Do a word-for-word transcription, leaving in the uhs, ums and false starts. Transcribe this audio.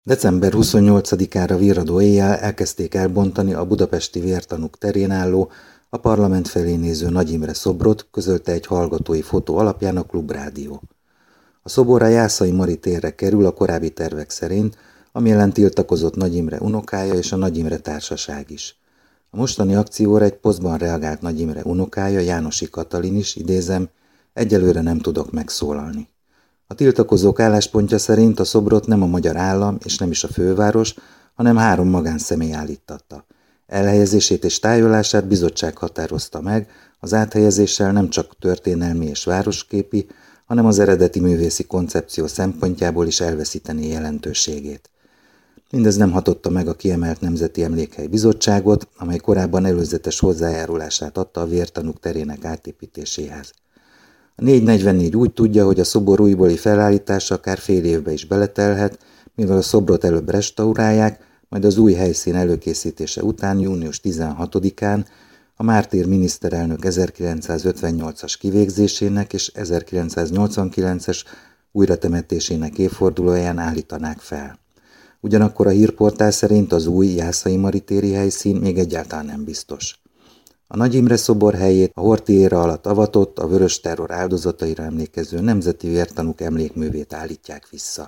december huszonnyolcadikára virradó éjjel elkezdték elbontani a budapesti vértanúk terén álló, a parlament felé néző Nagy Imre szobrot, közölte egy hallgatói fotó alapján a Klubrádió. A szobor a Jászai Mari térre kerül a korábbi tervek szerint, ami ellen tiltakozott Nagy Imre unokája és a Nagy Imre társaság is. A mostani akcióra egy posztban reagált Nagy Imre unokája, Jánosi Katalin is, idézem, egyelőre nem tudok megszólalni. A tiltakozók álláspontja szerint a szobrot nem a magyar állam és nem is a főváros, hanem három magánszemély állíttatta. Elhelyezését és tájolását bizottság határozta meg, az áthelyezéssel nem csak történelmi és városképi, hanem az eredeti művészi koncepció szempontjából is elveszítené jelentőségét. Mindez nem hatotta meg a kiemelt Nemzeti Emlékhely Bizottságot, amely korábban előzetes hozzájárulását adta a vértanúk terének átépítéséhez. A négy negyvennégy úgy tudja, hogy a szobor újbóli felállítása akár fél évbe is beletelhet, mivel a szobrot előbb restaurálják, majd az új helyszín előkészítése után június tizenhatodikán a mártír miniszterelnök ezerkilencszázötvennyolcas kivégzésének és ezerkilencszáznyolcvankilences újratemetésének évfordulóján állítanák fel. Ugyanakkor a hírportál szerint az új Jászai Mari téri helyszín még egyáltalán nem biztos. A Nagy Imre szobor helyét a Horthy éra alatt avatott, a vörös terror áldozataira emlékező Nemzeti Vértanúk emlékművét állítják vissza.